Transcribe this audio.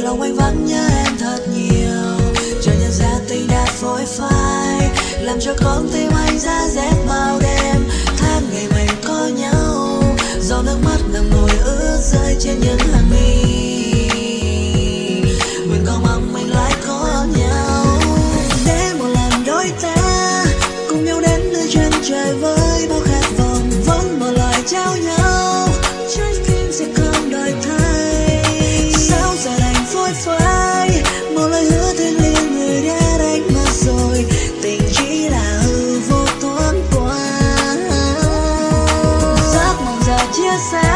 lòng anh vẫn nhớ em thật nhiều. Chợt nhận ra tình đã phôi phai, làm cho con tim anh giá rét bao đêm. Tháng ngày mình có nhau, giọt nước mắt nằm ngồi ướt rơi trên những hàng mi. Nguyện cầu mong mình lại có nhau, để một lần đôi ta cùng nhau đến nơi chân trời với bao khát vọng. Vẫn một lời trao nhau, trái tim sẽ không đổi thay. Sao giờ đành phôi phai, một lời hứa thiêng liêng người đã đánh mất rồi. Tình chỉ là hư vô thoáng qua, giấc mộng giờ chia xa.